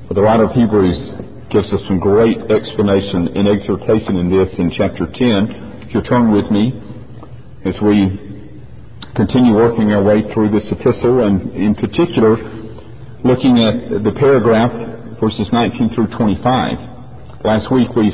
But the writer of Hebrews gives us some great explanation and exhortation in this in chapter 10. If you'll turn with me as we continue working our way through this epistle, and in particular looking at the paragraph verses 19 through 25. Last week we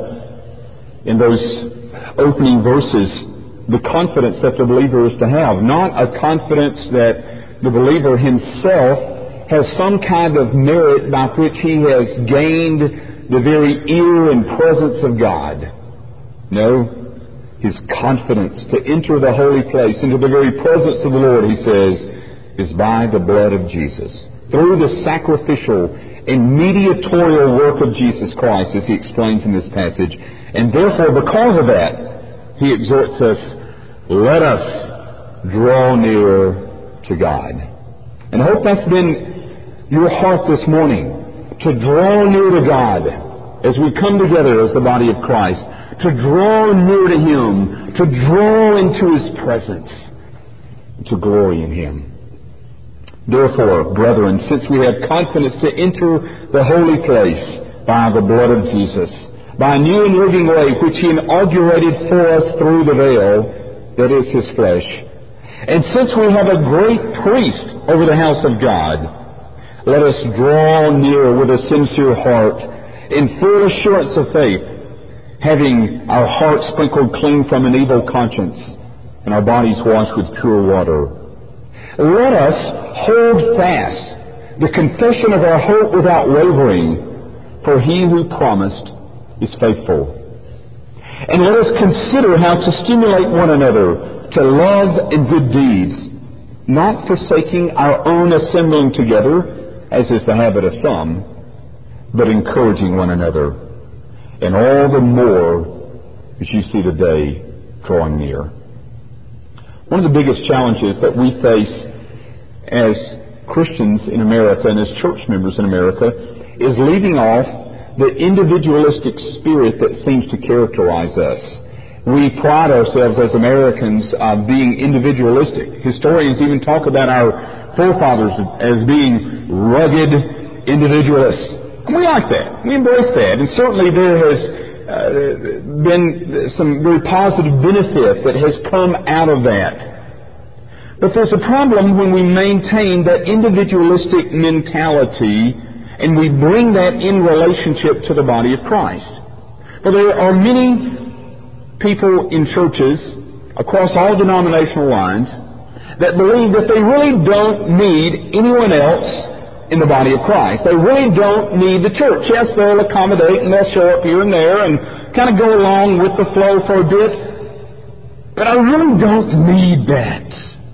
saw in those opening verses the confidence that the believer is to have, not a confidence that the believer himself has some kind of merit by which he has gained the very ear and presence of God. No, his confidence to enter the holy place, into the very presence of the Lord, he says, is by the blood of Jesus. Through the sacrificial and mediatorial work of Jesus Christ, as he explains in this passage. And therefore, because of that, he exhorts us, let us draw near to God. And I hope that's been your heart this morning, to draw near to God as we come together as the body of Christ, to draw near to Him, to draw into His presence, to glory in Him. Therefore, brethren, since we have confidence to enter the holy place by the blood of Jesus, by a new and living way which He inaugurated for us through the veil, that is His flesh, and since we have a great priest over the house of God, let us draw near with a sincere heart, in full assurance of faith, having our hearts sprinkled clean from an evil conscience, and our bodies washed with pure water. Let us hold fast the confession of our hope without wavering, for He who promised is faithful. And let us consider how to stimulate one another to love and good deeds, not forsaking our own assembling together, as is the habit of some, but encouraging one another, and all the more as you see the day drawing near. One of the biggest challenges that we face as Christians in America and as church members in America is leaving off the individualistic spirit that seems to characterize us. We pride ourselves as Americans on being individualistic. Historians even talk about our forefathers as being rugged individualists. And we like that. We embrace that. And certainly there has been some very positive benefit that has come out of that. But there's a problem when we maintain that individualistic mentality and we bring that in relationship to the body of Christ. Well, there are many people in churches across all denominational lines that believe that they really don't need anyone else in the body of Christ. They really don't need the church. Yes, they'll accommodate and they'll show up here and there and kind of go along with the flow for a bit. But I really don't need that.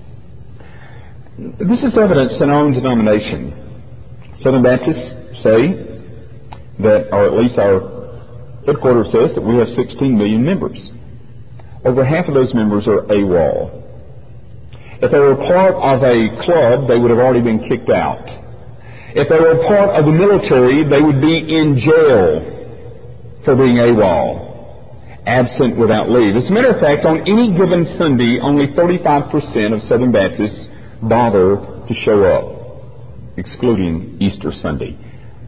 This is evidence in our own denomination. Southern Baptists say that, or at least our headquarters says, that we have 16 million members. Over half of those members are AWOL. If they were part of a club, they would have already been kicked out. If they were part of the military, they would be in jail for being AWOL, absent without leave. As a matter of fact, on any given Sunday, only 35% of Southern Baptists bother to show up, excluding Easter Sunday.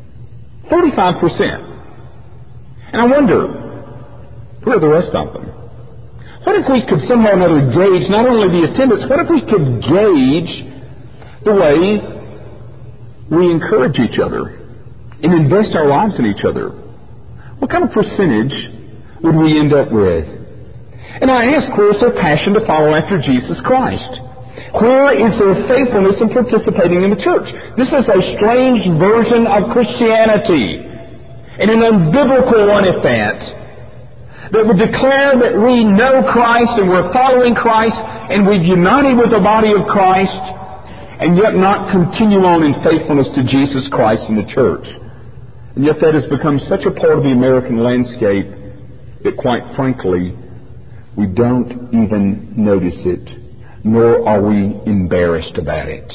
35%. And I wonder, who are the rest of them? What if we could somehow or another gauge not only the attendance, what if we could gauge the way we encourage each other and invest our lives in each other? What kind of percentage would we end up with? And I ask, where is their passion to follow after Jesus Christ? Where is their faithfulness in participating in the church? This is a strange version of Christianity, and an unbiblical one at that would declare that we know Christ and we're following Christ and we've united with the body of Christ, and yet not continue on in faithfulness to Jesus Christ and the church. And yet that has become such a part of the American landscape that, quite frankly, we don't even notice it, nor are we embarrassed about it.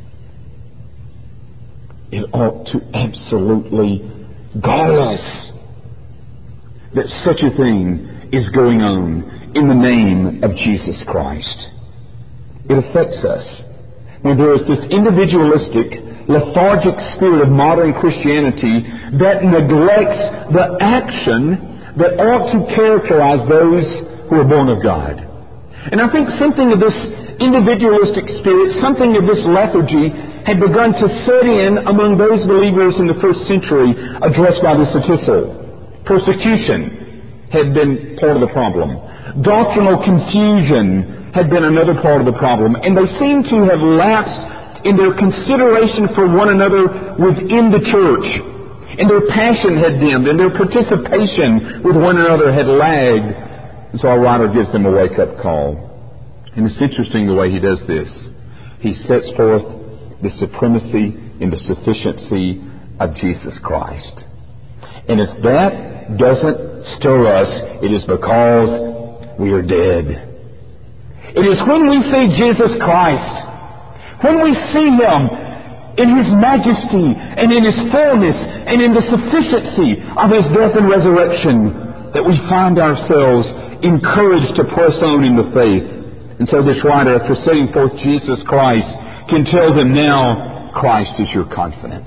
It ought to absolutely gall us that such a thing is going on in the name of Jesus Christ. It affects us when there is this individualistic lethargic spirit of modern Christianity that neglects the action that ought to characterize those who are born of God. And I think something of this individualistic spirit, something of this lethargy had begun to set in among those believers in the first century addressed by this epistle. Persecution had been part of the problem. Doctrinal confusion had been another part of the problem. And they seem to have lapsed in their consideration for one another within the church. And their passion had dimmed, and their participation with one another had lagged. And so our writer gives them a wake-up call. And it's interesting the way he does this. He sets forth the supremacy and the sufficiency of Jesus Christ. And if that doesn't stir us, it is because we are dead. It is when we see Jesus Christ, when we see Him in His majesty and in His fullness and in the sufficiency of His death and resurrection, that we find ourselves encouraged to press on in the faith. And so this writer, after setting forth Jesus Christ, can tell them, now Christ is your confidence.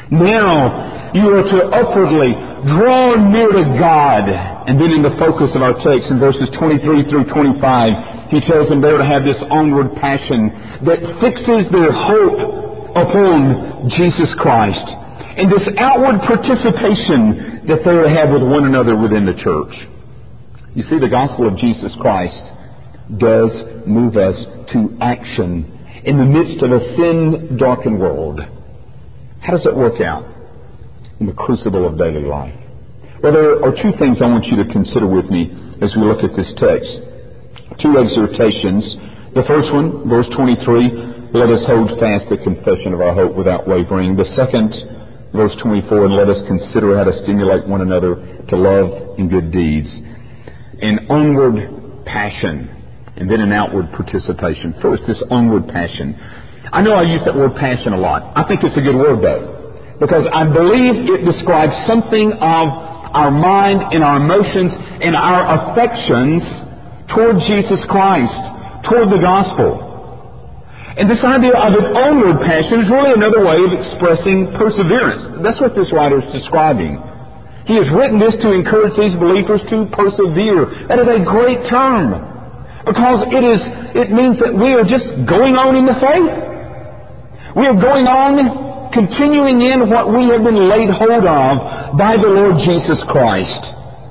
Now you are to upwardly draw near to God. And then in the focus of our text in verses 23 through 25, he tells them they are to have this onward passion that fixes their hope upon Jesus Christ, and this outward participation that they are to have with one another within the church. You see, the gospel of Jesus Christ does move us to action in the midst of a sin-darkened world. How does it work out in the crucible of daily life? Well, there are two things I want you to consider with me as we look at this text. Two exhortations. The first one, verse 23, let us hold fast the confession of our hope without wavering. The second, verse 24, and let us consider how to stimulate one another to love and good deeds. An onward passion, and then an outward participation. First, this onward passion. I know I use that word passion a lot. I think it's a good word, though, because I believe it describes something of our mind and our emotions and our affections toward Jesus Christ, toward the gospel. And this idea of an onward passion is really another way of expressing perseverance. That's what this writer is describing. He has written this to encourage these believers to persevere. That is a great term, because it means that we are just going on in the faith. We are going on, continuing in what we have been laid hold of by the Lord Jesus Christ.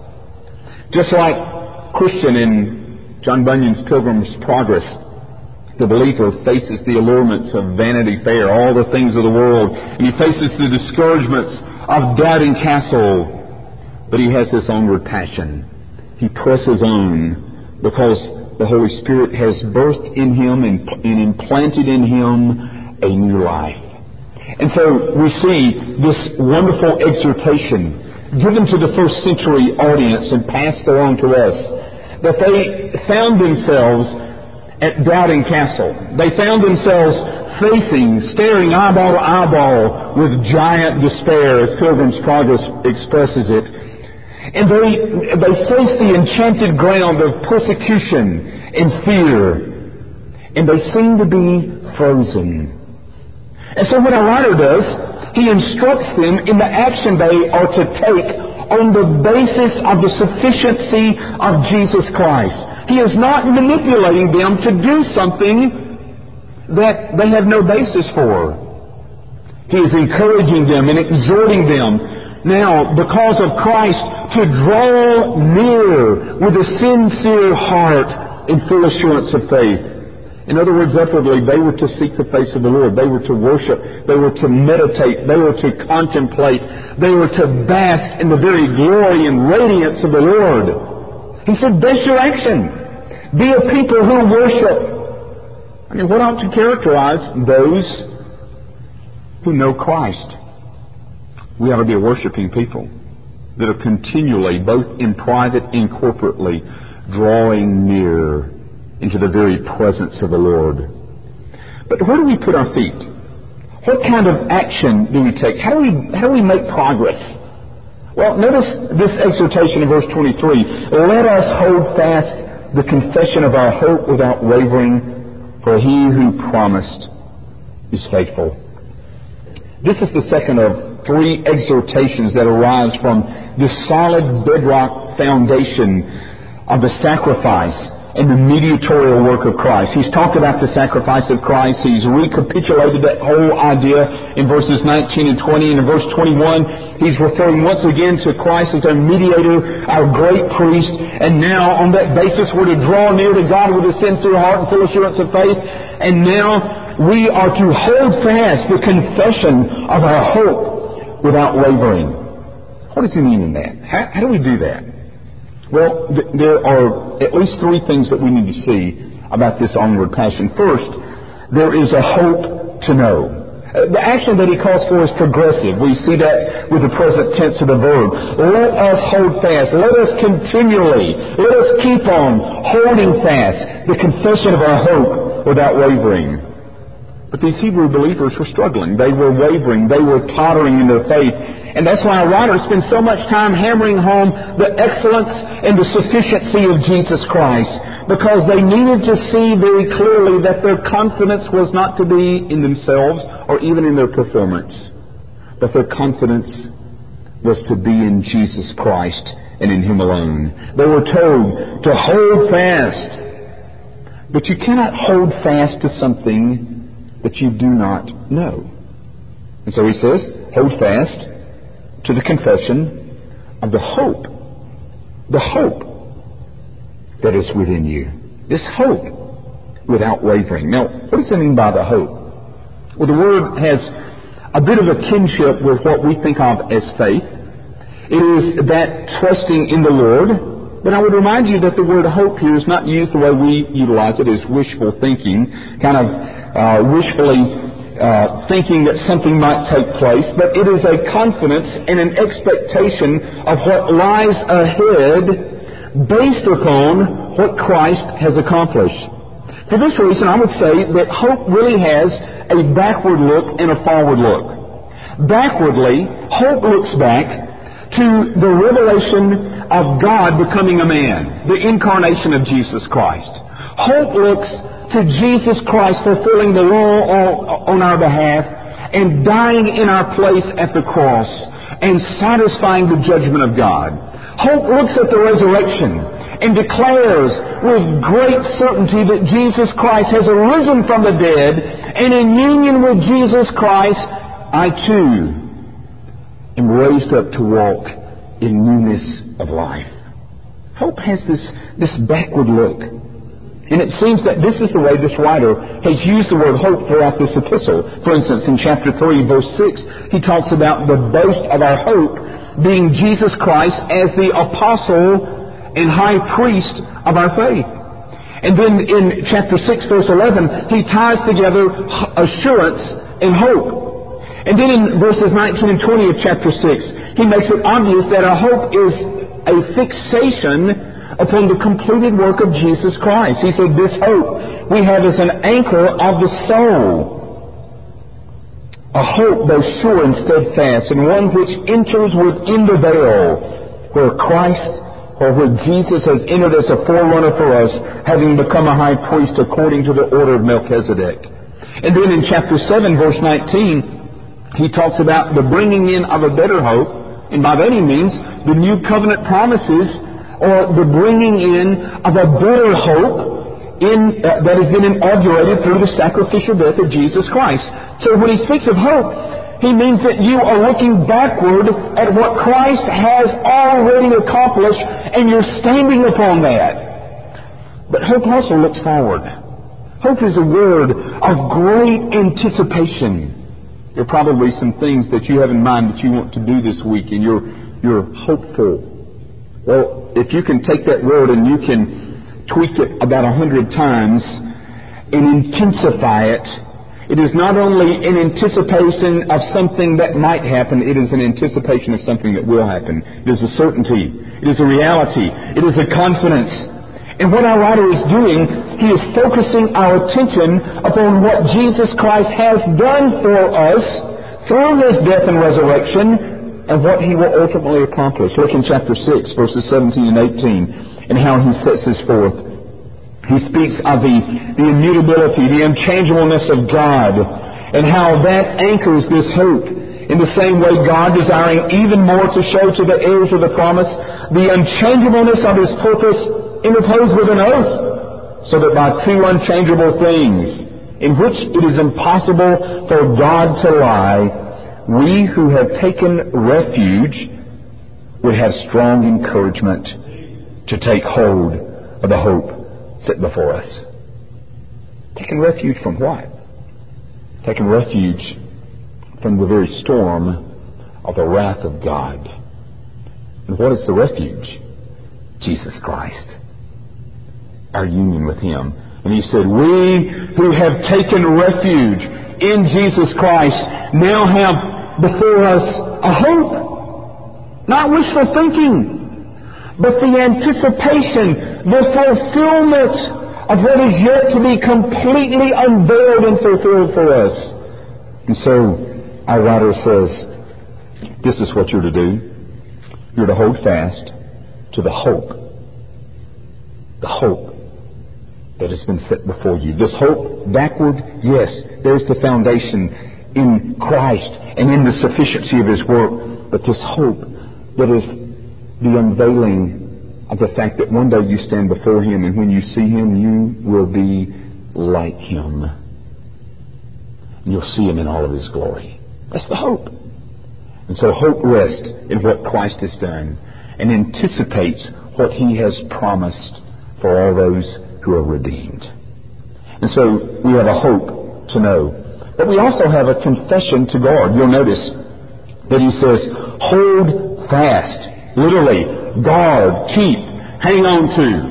Just like Christian in John Bunyan's Pilgrim's Progress, the believer faces the allurements of Vanity Fair, all the things of the world, and he faces the discouragements of Doubting Castle. But he has this onward passion. He presses on because the Holy Spirit has birthed in him and implanted in him a new life. And so we see this wonderful exhortation given to the first century audience and passed along to us, that they found themselves at Doubting Castle. They found themselves staring eyeball to eyeball with giant despair, as Pilgrim's Progress expresses it. And they faced the enchanted ground of persecution and fear, and they seemed to be frozen. And so what our writer does, he instructs them in the action they are to take on the basis of the sufficiency of Jesus Christ. He is not manipulating them to do something that they have no basis for. He is encouraging them and exhorting them now, because of Christ, to draw near with a sincere heart in full assurance of faith. In other words, upwardly, they were to seek the face of the Lord. They were to worship. They were to meditate. They were to contemplate. They were to bask in the very glory and radiance of the Lord. He said, that's your action. Be a people who worship. I mean, what ought to characterize those who know Christ? We ought to be a worshiping people that are continually, both in private and corporately, drawing near into the very presence of the Lord. But where do we put our feet? What kind of action do we take? How do we make progress? Well, notice this exhortation in verse 23. Let us hold fast the confession of our hope without wavering, for he who promised is faithful. This is the second of three exhortations that arise from this solid bedrock foundation of the sacrifice and the mediatorial work of Christ. He's talked about the sacrifice of Christ. He's recapitulated that whole idea in verses 19 and 20. And in verse 21, he's referring once again to Christ as our mediator, our great priest. And now, on that basis, we're to draw near to God with a sincere heart and full assurance of faith. And now, we are to hold fast the confession of our hope without wavering. What does he mean in that? How do we do that? Well, there are at least three things that we need to see about this onward passion. First, there is a hope to know. The action that he calls for is progressive. We see that with the present tense of the verb. Let us hold fast. Let us continually, let us keep on holding fast the confession of our hope without wavering. But these Hebrew believers were struggling. They were wavering. They were tottering in their faith. And that's why our writer spends so much time hammering home the excellence and the sufficiency of Jesus Christ. Because they needed to see very clearly that their confidence was not to be in themselves or even in their performance. But their confidence was to be in Jesus Christ and in Him alone. They were told to hold fast. But you cannot hold fast to something that you do not know. And so he says, hold fast to the confession of the hope that is within you. This hope without wavering. Now, what does it mean by the hope? Well, the word has a bit of a kinship with what we think of as faith. It is that trusting in the Lord. But I would remind you that the word hope here is not used the way we utilize it as wishful thinking, kind of wishfully thinking that something might take place, but it is a confidence and an expectation of what lies ahead based upon what Christ has accomplished. For this reason, I would say that hope really has a backward look and a forward look. Backwardly, hope looks back to the revelation of God becoming a man, the incarnation of Jesus Christ. Hope looks to Jesus Christ fulfilling the law on our behalf and dying in our place at the cross and satisfying the judgment of God. Hope looks at the resurrection and declares with great certainty that Jesus Christ has arisen from the dead, and in union with Jesus Christ, I too am raised up to walk in newness of life. Hope has this backward look. And it seems that this is the way this writer has used the word hope throughout this epistle. For instance, in chapter 3, verse 6, he talks about the boast of our hope being Jesus Christ as the apostle and high priest of our faith. And then in chapter 6, verse 11, he ties together assurance and hope. And then in verses 19 and 20 of chapter 6, he makes it obvious that our hope is a fixation upon the completed work of Jesus Christ. He said, this hope we have as an anchor of the soul. A hope both sure and steadfast, and one which enters within the veil, where Christ, or where Jesus has entered as a forerunner for us, having become a high priest according to the order of Melchizedek. And then in chapter 7, verse 19, he talks about the bringing in of a better hope, and by that he means the new covenant promises, or the bringing in of a better hope that has been inaugurated through the sacrificial death of Jesus Christ. So when he speaks of hope, he means that you are looking backward at what Christ has already accomplished, and you're standing upon that. But hope also looks forward. Hope is a word of great anticipation. There are probably some things that you have in mind that you want to do this week, and you're hopeful. Well, if you can take that word and you can tweak it about 100 times and intensify it, it is not only an anticipation of something that might happen, it is an anticipation of something that will happen. It is a certainty. It is a reality. It is a confidence. And what our writer is doing, he is focusing our attention upon what Jesus Christ has done for us through His death and resurrection, and what He will ultimately accomplish. Look in chapter 6, verses 17 and 18, and how he sets this forth. He speaks of the immutability, the unchangeableness of God, and how that anchors this hope. In the same way, God, desiring even more to show to the heirs of the promise the unchangeableness of His purpose, interposed with an oath, so that by two unchangeable things, in which it is impossible for God to lie, we who have taken refuge would have strong encouragement to take hold of the hope set before us. Taking refuge from what? Taking refuge from the very storm of the wrath of God. And what is the refuge? Jesus Christ. Our union with Him. And He said, we who have taken refuge in Jesus Christ now have before us a hope. Not wishful thinking, but the anticipation, the fulfillment of what is yet to be completely unveiled and fulfilled for us. And so, our writer says, this is what you're to do. You're to hold fast to the hope that has been set before you. This hope backward, yes, there's the foundation in Christ and in the sufficiency of His work. But this hope that is the unveiling of the fact that one day you stand before Him, and when you see Him, you will be like Him. And you'll see Him in all of His glory. That's the hope. And so hope rests in what Christ has done and anticipates what He has promised for all those who are redeemed. And so we have a hope to know. But we also have a confession to guard. You'll notice that he says, hold fast. Literally, guard, keep, hang on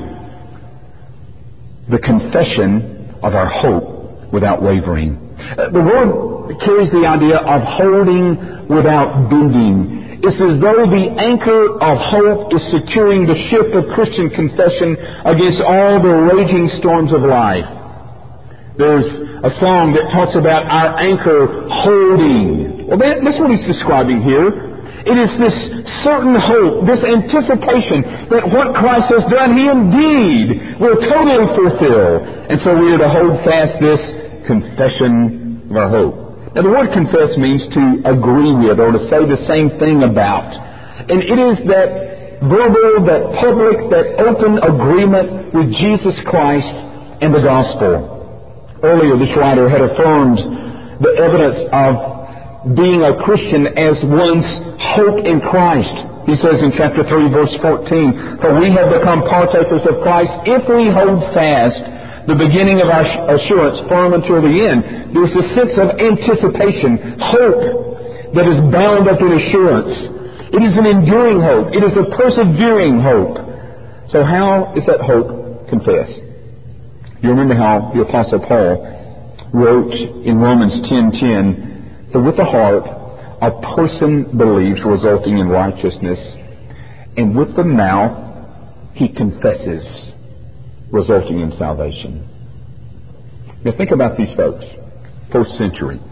to. The confession of our hope without wavering. The word carries the idea of holding without bending. It's as though the anchor of hope is securing the ship of Christian confession against all the raging storms of life. There's a song that talks about our anchor holding. Well, that's what he's describing here. It is this certain hope, this anticipation that what Christ has done, He indeed will totally fulfill. And so we are to hold fast this confession of our hope. Now, the word confess means to agree with or to say the same thing about. And it is that verbal, that public, that open agreement with Jesus Christ and the gospel. Earlier, this writer had affirmed the evidence of being a Christian as one's hope in Christ. He says in chapter 3, verse 14, "For we have become partakers of Christ if we hold fast the beginning of our assurance firm until the end." There's a sense of anticipation, hope that is bound up in assurance. It is an enduring hope. It is a persevering hope. So how is that hope confessed? You remember how the Apostle Paul wrote in Romans 10:10, "For with the heart a person believes, resulting in righteousness, and with the mouth he confesses, resulting in salvation." Now think about these folks, first century.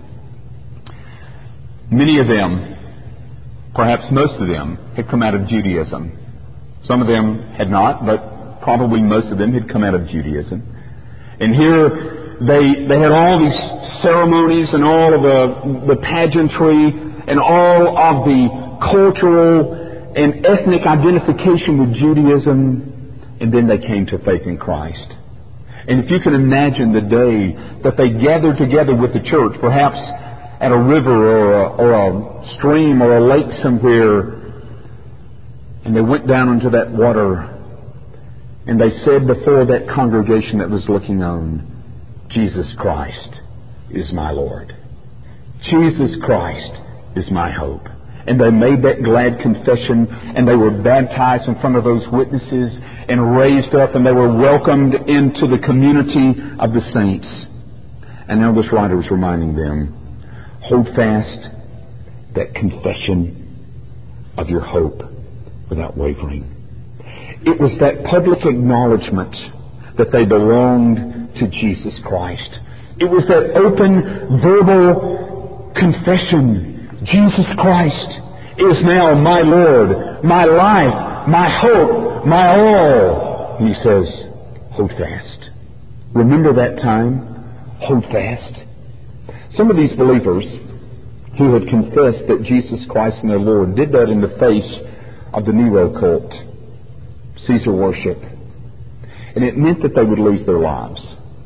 Many of them, perhaps most of them, had come out of Judaism. Some of them had not, but probably most of them had come out of Judaism. And here they had all these ceremonies and all of the pageantry and all of the cultural and ethnic identification with Judaism. And then they came to faith in Christ. And if you can imagine the day that they gathered together with the church, perhaps at a river or a stream or a lake somewhere, and they went down into that water, and they said before that congregation that was looking on, "Jesus Christ is my Lord. Jesus Christ is my hope." And they made that glad confession, and they were baptized in front of those witnesses and raised up, and they were welcomed into the community of the saints. And now this writer is reminding them, hold fast that confession of your hope without wavering. It was that public acknowledgement that they belonged to Jesus Christ. It was that open verbal confession. Jesus Christ is now my Lord, my life, my hope, my all. And he says, hold fast. Remember that time? Hold fast. Some of these believers who had confessed that Jesus Christ and their Lord did that in the face of the Nero cult, Caesar worship. And it meant that they would lose their lives.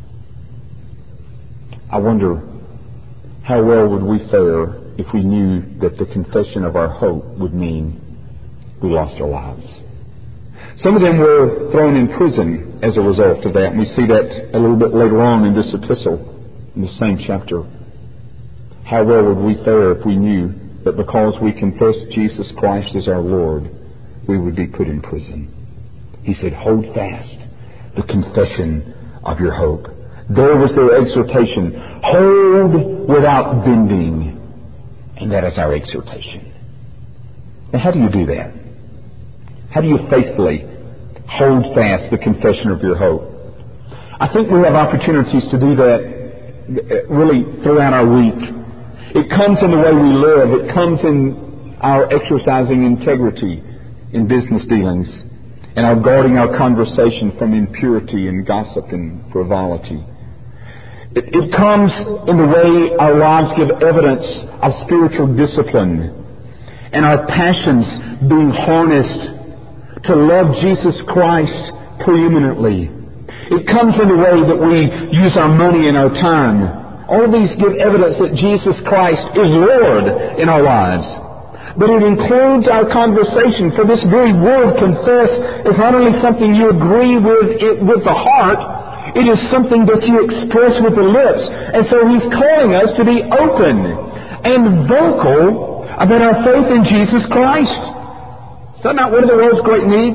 I wonder how well would we fare if we knew that the confession of our hope would mean we lost our lives. Some of them were thrown in prison as a result of that, and we see that a little bit later on in this epistle, in the same chapter. How well would we fare if we knew that because we confessed Jesus Christ as our Lord, we would be put in prison? He said, hold fast the confession of your hope. There was their exhortation. Hold without bending. And that is our exhortation. Now, how do you do that? How do you faithfully hold fast the confession of your hope? I think we have opportunities to do that really throughout our week. It comes in the way we live. It comes in our exercising integrity in business dealings and our guarding our conversation from impurity and gossip and frivolity. It comes in the way our lives give evidence of spiritual discipline and our passions being harnessed to love Jesus Christ preeminently. It comes in the way that we use our money and our time. All of these give evidence that Jesus Christ is Lord in our lives. But it includes our conversation, for this very word, confess, is not only something you agree with the heart, it is something that you express with the lips. And so He's calling us to be open and vocal about our faith in Jesus Christ. Is that not one of the world's great needs?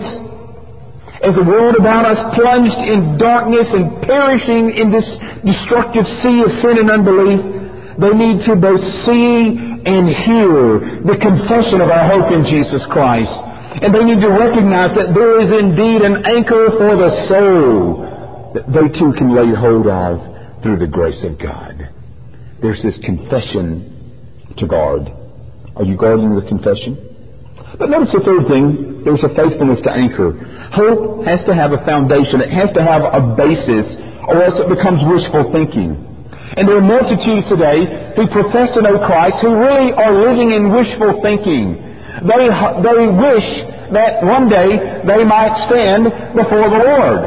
As the world about us plunged in darkness and perishing in this destructive sea of sin and unbelief, they need to both see and hear the confession of our hope in Jesus Christ. And they need to recognize that there is indeed an anchor for the soul that they too can lay hold of through the grace of God. There's this confession to guard. Are you guarding the confession? But notice the third thing, there's a faithfulness to anchor. Hope has to have a foundation. It has to have a basis, or else it becomes wishful thinking. And there are multitudes today who profess to know Christ who really are living in wishful thinking. They wish that one day they might stand before the Lord.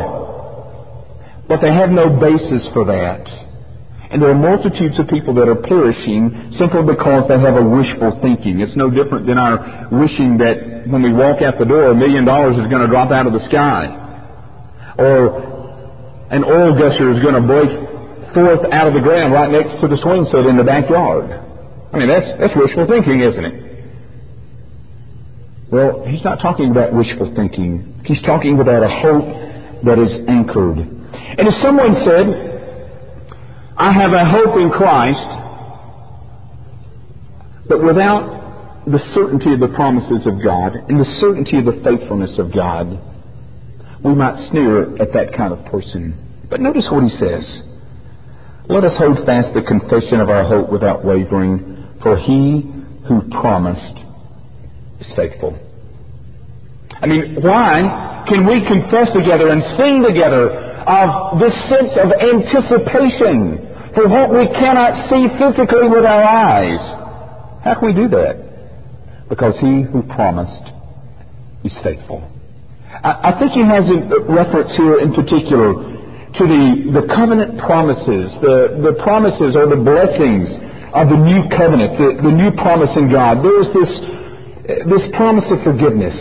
But they have no basis for that. And there are multitudes of people that are perishing simply because they have a wishful thinking. It's no different than our wishing that when we walk out the door, $1 million is going to drop out of the sky. Or an oil gusher is going to break forth out of the ground right next to the swing set in the backyard. I mean, that's wishful thinking, isn't it? Well, He's not talking about wishful thinking. He's talking about a hope that is anchored. And if someone said, I have a hope in Christ, but without the certainty of the promises of God and the certainty of the faithfulness of God, we might sneer at that kind of person. But notice what he says. Let us hold fast the confession of our hope without wavering, for He who promised is faithful. I mean, why can we confess together and sing together of this sense of anticipation for what we cannot see physically with our eyes? How can we do that? Because He who promised is faithful. I think he has a reference here in particular to the covenant promises, the promises or the blessings of the new covenant, the new promise in God. There is this promise of forgiveness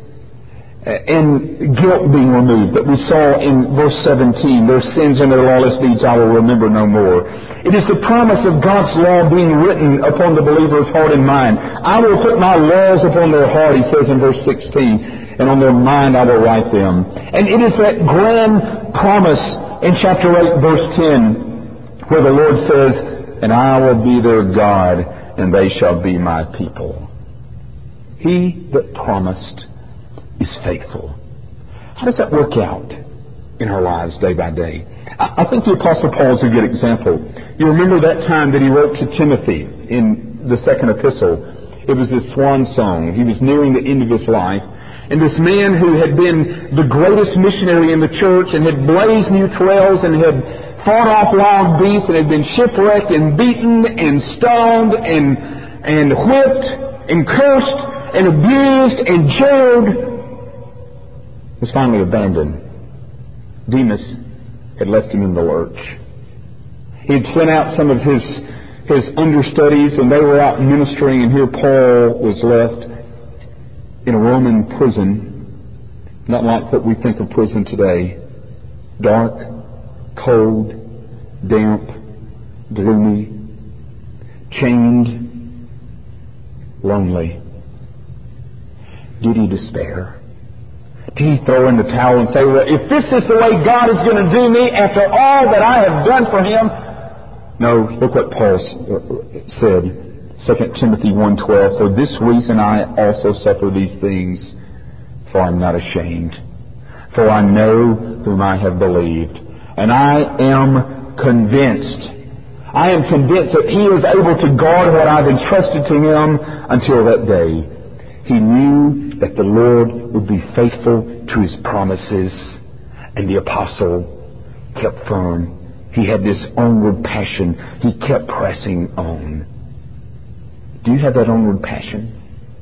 and guilt being removed that we saw in verse 17. Their sins and their lawless deeds I will remember no more. It is the promise of God's law being written upon the believer's heart and mind. I will put my laws upon their heart, he says in verse 16, and on their mind I will write them. And it is that grand promise in chapter 8, verse 10, where the Lord says, and I will be their God, and they shall be my people. He that promised is faithful. How does that work out in our lives day by day? I think the Apostle Paul is a good example. You remember that time that he wrote to Timothy in the second epistle. It was his swan song. He was nearing the end of his life. And this man who had been the greatest missionary in the church and had blazed new trails and had fought off wild beasts and had been shipwrecked and beaten and stoned and whipped and cursed and abused and jailed, was finally abandoned. Demas had left him in the lurch. He had sent out some of his understudies, and they were out ministering, and here Paul was left in a Roman prison, not like what we think of prison today. Dark, cold, damp, gloomy, chained, lonely. Did he despair? Did he throw in the towel and say, well, if this is the way God is going to do me after all that I have done for Him? No, look what Paul said, 2 Timothy 1:12, for this reason I also suffer these things, for I am not ashamed. For I know whom I have believed, and I am convinced that He is able to guard what I've entrusted to Him until that day. He knew that the Lord would be faithful to His promises, and the apostle kept firm. He had this onward passion. He kept pressing on. Do you have that onward passion?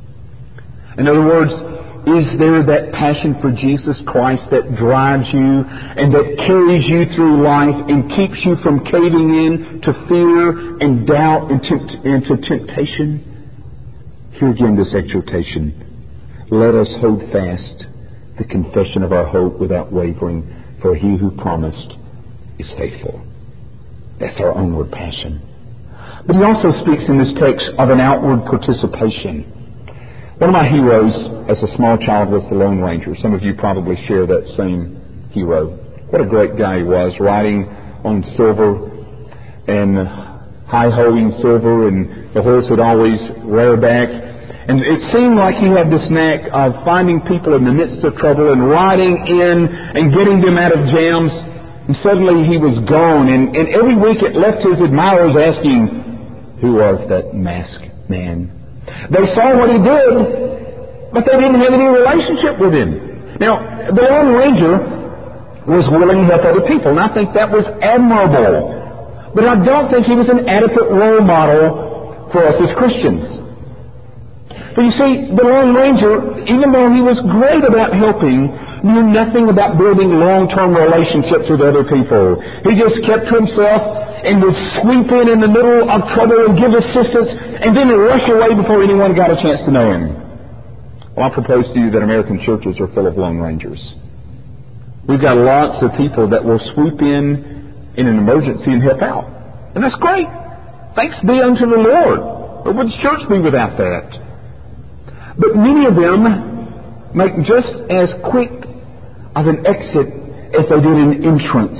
In other words, is there that passion for Jesus Christ that drives you and that carries you through life and keeps you from caving in to fear and doubt and to temptation? Here again, this exhortation. Let us hold fast the confession of our hope without wavering, for He who promised is faithful. That's our onward passion. But he also speaks in this text of an outward participation. One of my heroes as a small child was the Lone Ranger. Some of you probably share that same hero. What a great guy he was, riding on silver and high-hoeing silver, and the horse would always rear back. And it seemed like he had this knack of finding people in the midst of trouble and riding in and getting them out of jams. And suddenly he was gone. And every week it left his admirers asking, who was that masked man? They saw what he did, but they didn't have any relationship with him. Now, the Lone Ranger was willing to help other people, and I think that was admirable. But I don't think he was an adequate role model for us as Christians. But you see, the Lone Ranger, even though he was great about helping, knew nothing about building long-term relationships with other people. He just kept to himself and would sweep in the middle of trouble and give assistance and then rush away before anyone got a chance to know him. Well, I propose to you that American churches are full of Lone Rangers. We've got lots of people that will swoop in an emergency and help out. And that's great. Thanks be unto the Lord. Where would the church be without that? But many of them make just as quick of an exit as they did an entrance.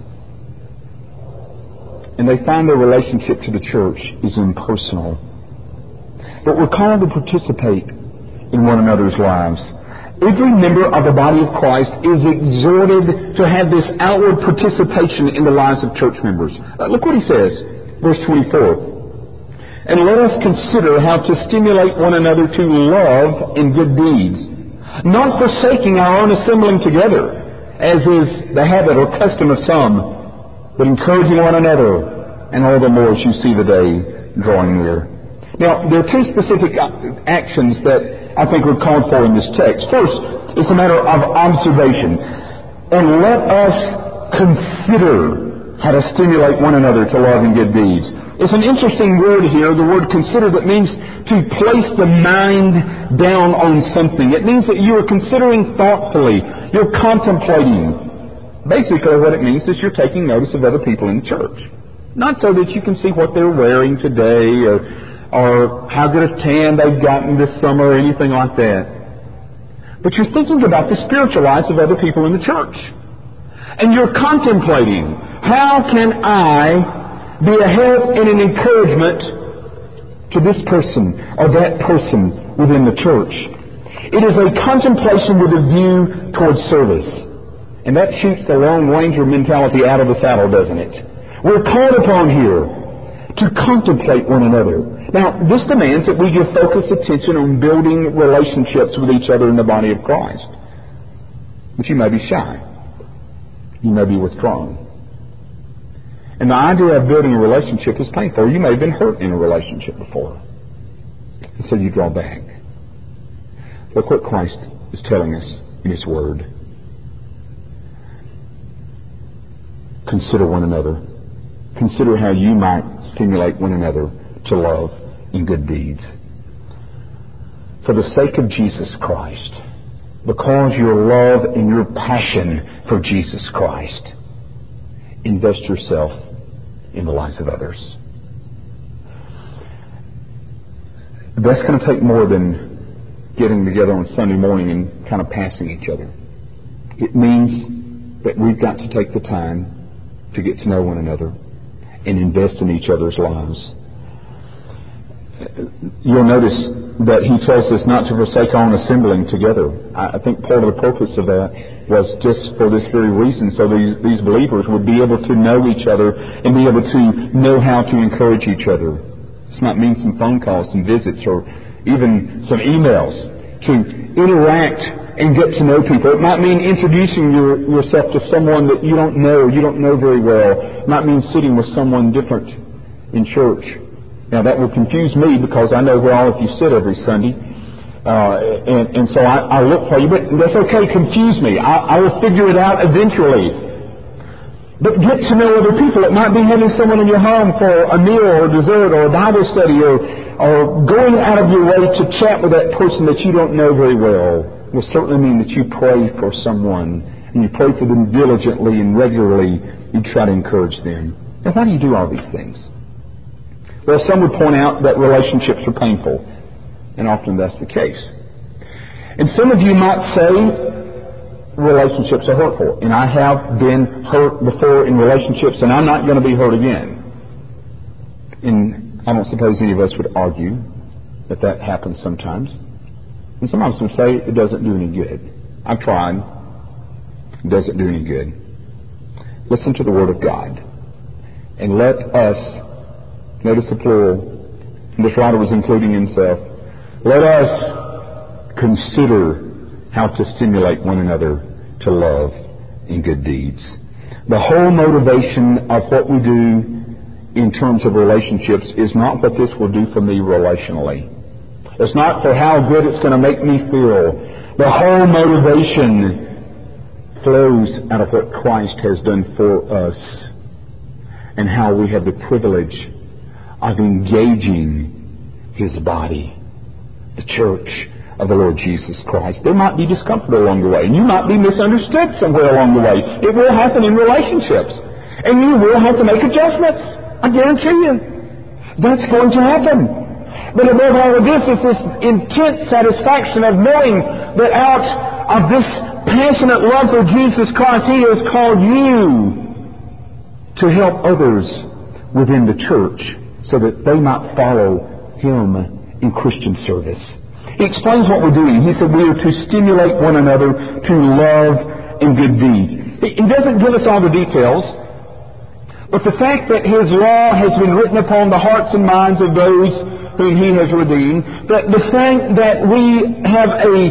And they find their relationship to the church is impersonal. But we're called to participate in one another's lives. Every member of the body of Christ is exhorted to have this outward participation in the lives of church members. Look what he says, verse 24. And let us consider how to stimulate one another to love and good deeds, not forsaking our own assembling together, as is the habit or custom of some, but encouraging one another, and all the more as you see the day drawing near. Now, there are two specific actions that I think are called for in this text. First, it's a matter of observation. And let us consider how to stimulate one another to love and good deeds. It's an interesting word here, the word consider, that means to place the mind down on something. It means that you are considering thoughtfully. You're contemplating. Basically what it means is you're taking notice of other people in the church. Not so that you can see what they're wearing today or how good a tan they've gotten this summer or anything like that. But you're thinking about the spiritual lives of other people in the church. And you're contemplating, how can I be a help and an encouragement to this person or that person within the church? It is a contemplation with a view towards service. And that shoots the Lone Ranger mentality out of the saddle, doesn't it? We're called upon here to contemplate one another. Now, this demands that we give focused attention on building relationships with each other in the body of Christ. But you may be shy. You may be withdrawn. And the idea of building a relationship is painful. You may have been hurt in a relationship before. And so you draw back. Look what Christ is telling us in His Word. Consider one another. Consider how you might stimulate one another to love and good deeds. For the sake of Jesus Christ, because your love and your passion for Jesus Christ, invest yourself in the lives of others. That's going to take more than getting together on Sunday morning and kind of passing each other. It means that we've got to take the time to get to know one another and invest in each other's lives. You'll notice that He tells us not to forsake on assembling together. I think part of the purpose of that was just for this very reason, so these believers would be able to know each other and be able to know how to encourage each other. This might mean some phone calls, some visits, or even some emails to interact and get to know people. It might mean introducing yourself to someone that you don't know very well. It might mean sitting with someone different in church. Now, that will confuse me because I know where all of you sit every Sunday. And so I look for you. But that's okay. Confuse me. I will figure it out eventually. But get to know other people. It might be having someone in your home for a meal or dessert or a Bible study or going out of your way to chat with that person that you don't know very well. It will certainly mean that you pray for someone and you pray for them diligently and regularly. You try to encourage them. Now, why do you do all these things? Well, some would point out that relationships are painful, and often that's the case. And some of you might say relationships are hurtful, and I have been hurt before in relationships, and I'm not going to be hurt again. And I don't suppose any of us would argue that happens sometimes. And some of us would say it doesn't do any good. I've tried. It doesn't do any good. Listen to the Word of God, and let us... Notice the plural. This writer was including himself. Let us consider how to stimulate one another to love and good deeds. The whole motivation of what we do in terms of relationships is not what this will do for me relationally. It's not for how good it's going to make me feel. The whole motivation flows out of what Christ has done for us and how we have the privilege of engaging His body, the church of the Lord Jesus Christ. There might be discomfort along the way, and you might be misunderstood somewhere along the way. It will happen in relationships, and you will have to make adjustments. I guarantee you. That's going to happen. But above all of this is this intense satisfaction of knowing that out of this passionate love for Jesus Christ, He has called you to help others within the church, so that they might follow Him in Christian service. He explains what we're doing. He said we are to stimulate one another to love and good deeds. He doesn't give us all the details, but the fact that His law has been written upon the hearts and minds of those whom He has redeemed, that the fact that we have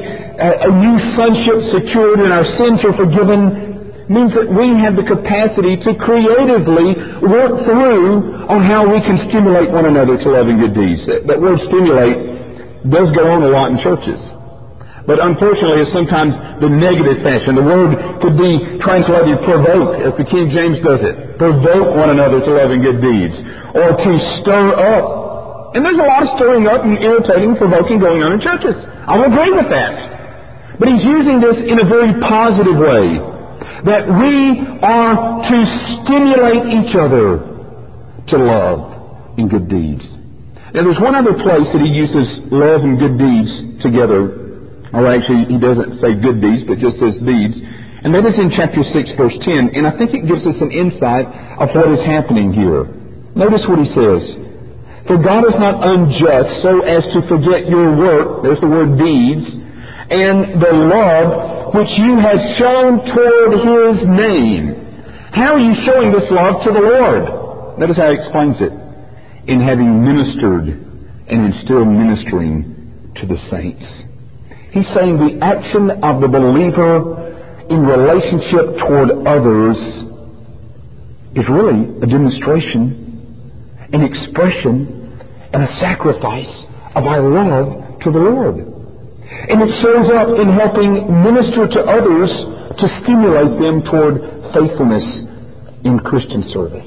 a new sonship secured and our sins are forgiven, means that we have the capacity to creatively work through on how we can stimulate one another to love and good deeds. That word stimulate does go on a lot in churches. But unfortunately, it's sometimes the negative fashion. The word could be translated provoke, as the King James does it. Provoke one another to love and good deeds. Or to stir up. And there's a lot of stirring up and irritating, provoking going on in churches. I will agree with that. But he's using this in a very positive way. That we are to stimulate each other to love and good deeds. Now, there's one other place that he uses love and good deeds together. Or actually, he doesn't say good deeds, but just says deeds. And that is in chapter 6, verse 10. And I think it gives us an insight of what is happening here. Notice what he says. For God is not unjust so as to forget your work, there's the word deeds, and the love which you have shown toward His name. How are you showing this love to the Lord? Notice how he explains it. In having ministered and in still ministering to the saints. He's saying the action of the believer in relationship toward others is really a demonstration, an expression, and a sacrifice of our love to the Lord. And it shows up in helping minister to others to stimulate them toward faithfulness in Christian service.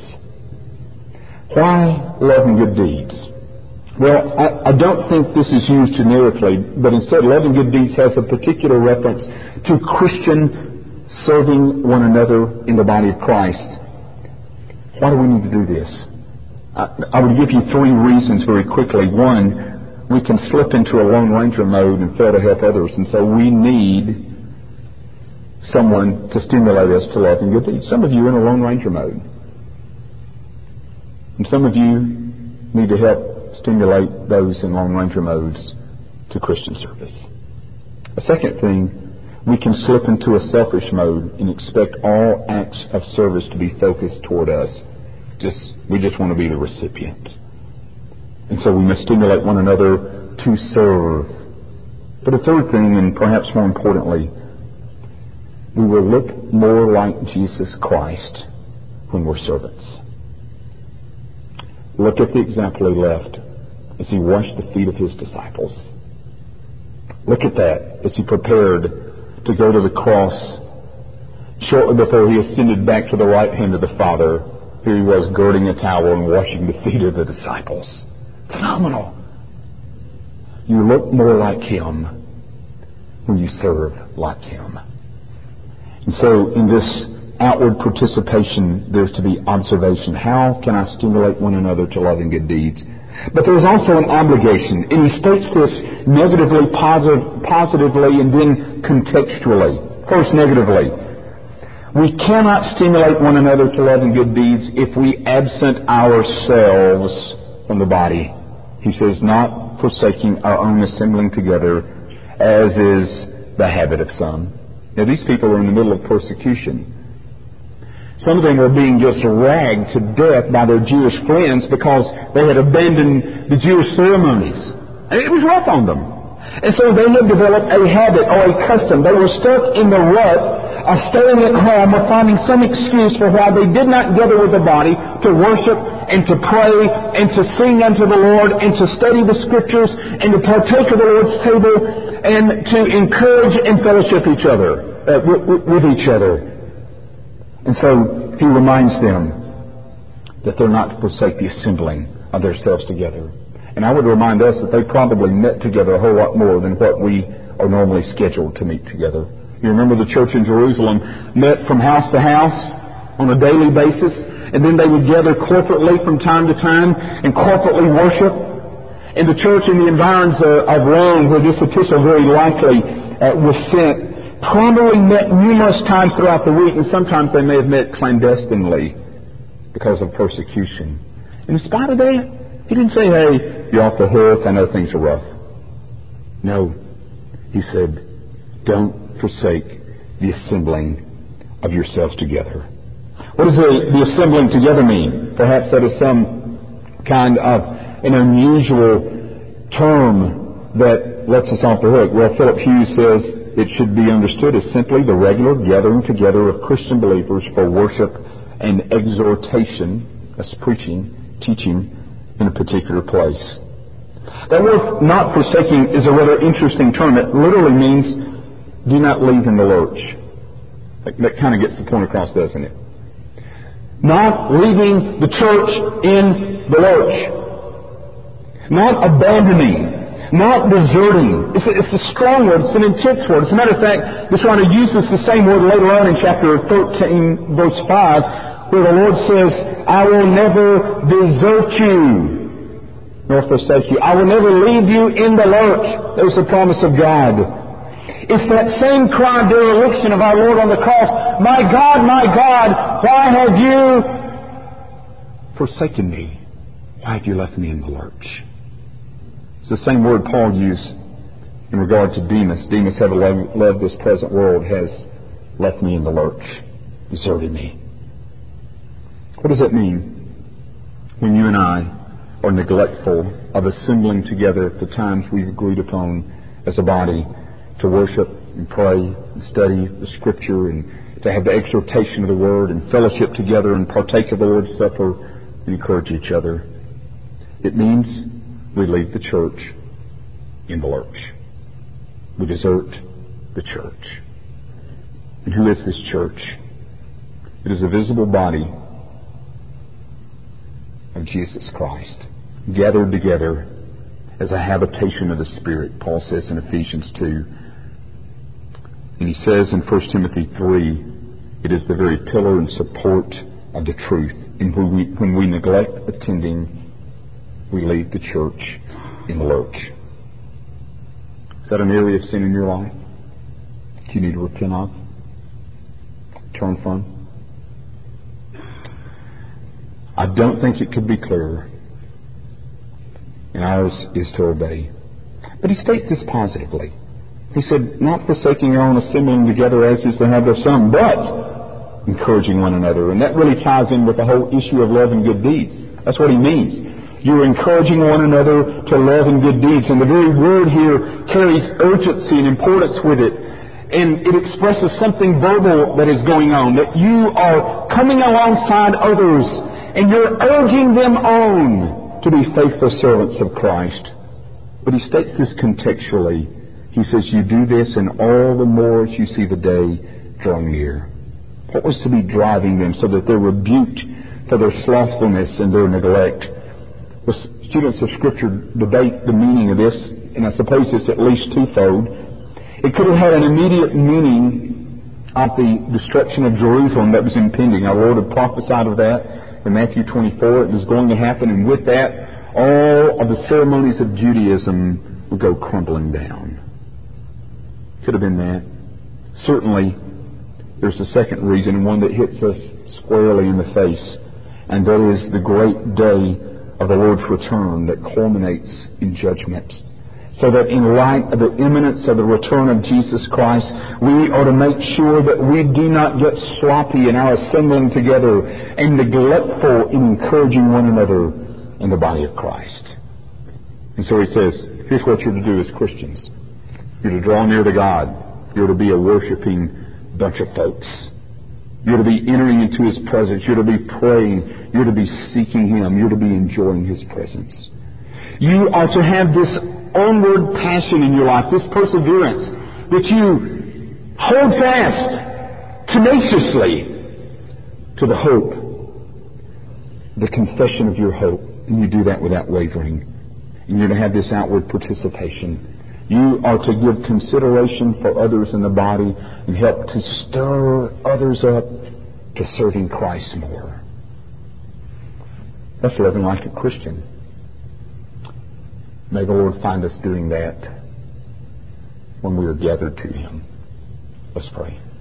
Why love and good deeds? Well, I don't think this is used generically, but instead love and good deeds has a particular reference to Christian serving one another in the body of Christ. Why do we need to do this? I would give you three reasons very quickly. One, we can slip into a Lone Ranger mode and fail to help others, and so we need someone to stimulate us to love and good deeds. Some of you are in a Lone Ranger mode, and some of you need to help stimulate those in Lone Ranger modes to Christian service. A second thing, we can slip into a selfish mode and expect all acts of service to be focused toward us. We just want to be the recipient. And so we must stimulate one another to serve. But a third thing, and perhaps more importantly, we will look more like Jesus Christ when we're servants. Look at the example he left as he washed the feet of his disciples. Look at that as he prepared to go to the cross shortly before he ascended back to the right hand of the Father. Here he was girding a towel and washing the feet of the disciples. Phenomenal. You look more like him when you serve like him. And so in this outward participation, there's to be observation. How can I stimulate one another to love and good deeds? But there's also an obligation. And he states this negatively, positively, and then contextually. First, negatively. We cannot stimulate one another to love and good deeds if we absent ourselves from the body. He says, not forsaking our own assembling together, as is the habit of some. Now, these people are in the middle of persecution. Some of them were being just ragged to death by their Jewish friends because they had abandoned the Jewish ceremonies. And it was rough on them. And so they had developed a habit or a custom. They were stuck in the rut of staying at home or finding some excuse for why they did not gather with the body to worship and to pray and to sing unto the Lord and to study the Scriptures and to partake of the Lord's table and to encourage and fellowship each other, with each other. And so he reminds them that they're not to forsake the assembling of themselves together. And I would remind us that they probably met together a whole lot more than what we are normally scheduled to meet together. You remember the church in Jerusalem met from house to house on a daily basis, and then they would gather corporately from time to time and corporately worship. And the church in the environs of Rome, where this epistle very likely was sent, probably met numerous times throughout the week, and sometimes they may have met clandestinely because of persecution. And in spite of that, he didn't say, hey, you're off the hook, I know things are rough. No, he said, don't forsake the assembling of yourselves together. What does the assembling together mean? Perhaps that is some kind of an unusual term that lets us off the hook. Well, Philip Hughes says it should be understood as simply the regular gathering together of Christian believers for worship and exhortation, that's preaching, teaching, in a particular place. That word, not forsaking, is a rather interesting term. It literally means do not leave in the lurch. That kind of gets the point across, doesn't it? Not leaving the church in the lurch. Not abandoning. Not deserting. It's a strong word. It's an intense word. As a matter of fact, this writer uses the same word later on in chapter 13, verse 5, where the Lord says, I will never desert you, nor forsake you. I will never leave you in the lurch. There's the promise of God. It's that same cry, dereliction of our Lord on the cross. My God, why have you forsaken me? Why have you left me in the lurch? It's the same word Paul used in regard to Demas. Demas, having loved this present world, has left me in the lurch, deserted me. What does that mean when you and I are neglectful of assembling together at the times we've agreed upon as a body to worship and pray and study the Scripture and to have the exhortation of the Word and fellowship together and partake of the Lord's Supper and encourage each other. It means we leave the church in the lurch. We desert the church. And who is this church? It is a visible body of Jesus Christ, gathered together as a habitation of the Spirit, Paul says in Ephesians 2. And he says in 1 Timothy 3, it is the very pillar and support of the truth. And when we neglect attending, we leave the church in the lurch. Is that an area of sin in your life that you need to repent of? Turn from? I don't think it could be clearer. And ours is to obey. But he states this positively. He said, not forsaking your own assembling together as is the habit of some, but encouraging one another. And that really ties in with the whole issue of love and good deeds. That's what he means. You're encouraging one another to love and good deeds. And the very word here carries urgency and importance with it. And it expresses something verbal that is going on. That you are coming alongside others and you're urging them on to be faithful servants of Christ. But he states this contextually. He says, you do this and all the more as you see the day drawing near. What was to be driving them so that they're rebuked for their slothfulness and their neglect? The students of Scripture debate the meaning of this, and I suppose it's at least twofold. It could have had an immediate meaning of the destruction of Jerusalem that was impending. Our Lord had prophesied of that in Matthew 24. It was going to happen, and with that, all of the ceremonies of Judaism would go crumbling down. Could have been that. Certainly, there's a second reason, and one that hits us squarely in the face, and that is the great day of the Lord's return that culminates in judgment. So that in light of the imminence of the return of Jesus Christ, we are to make sure that we do not get sloppy in our assembling together and neglectful in encouraging one another in the body of Christ. And so he says, here's what you're to do as Christians. You're to draw near to God. You're to be a worshiping bunch of folks. You're to be entering into His presence. You're to be praying. You're to be seeking Him. You're to be enjoying His presence. You are to have this onward passion in your life, this perseverance, that you hold fast tenaciously to the hope, the confession of your hope. And you do that without wavering. And you're to have this outward participation. You are to give consideration for others in the body and help to stir others up to serving Christ more. That's living like a Christian. May the Lord find us doing that when we are gathered to Him. Let's pray.